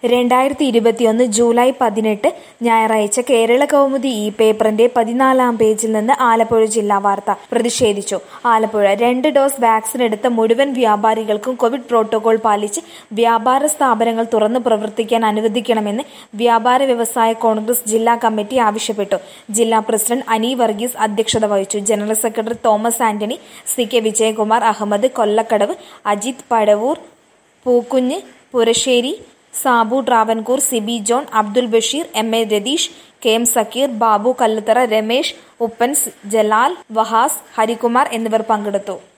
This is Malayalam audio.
2021 ജൂലൈ 18 ഞായറാഴ്ച കേരള കൗമുദി ഈ പേപ്പറിന്റെ 14-ാം പേജിൽ നിന്ന് ആലപ്പുഴ ജില്ലാ വാർത്ത. പ്രതിഷേധിച്ചു ആലപ്പുഴ. 2 ഡോസ് വാക്സിൻ എടുത്ത മുഴുവൻ വ്യാപാരികൾക്കും കോവിഡ് പ്രോട്ടോകോൾ പാലിച്ച് വ്യാപാര സ്ഥാപനങ്ങൾ തുറന്നു പ്രവർത്തിക്കാൻ അനുവദിക്കണമെന്ന് വ്യാപാര വ്യവസായ കോൺഗ്രസ് ജില്ലാ കമ്മിറ്റി ആവശ്യപ്പെട്ടു. ജില്ലാ പ്രസിഡന്റ് അനി വർഗീസ് അധ്യക്ഷത വഹിച്ചു. General secretary Thomas Antony, CK Vijayakumar, Ahammed Kollakkadavu, Ajith Padavoor, Pookkunju Purasseri, Sabu Travancore, Sibi John, Abdul Basheer, MA Ratheesh, KM Sakkeer, Babu Kalluthara, Ramesh Uppans, Jalal, Wahas, Harikumar എന്നിവർ പങ്കെടുത്തു.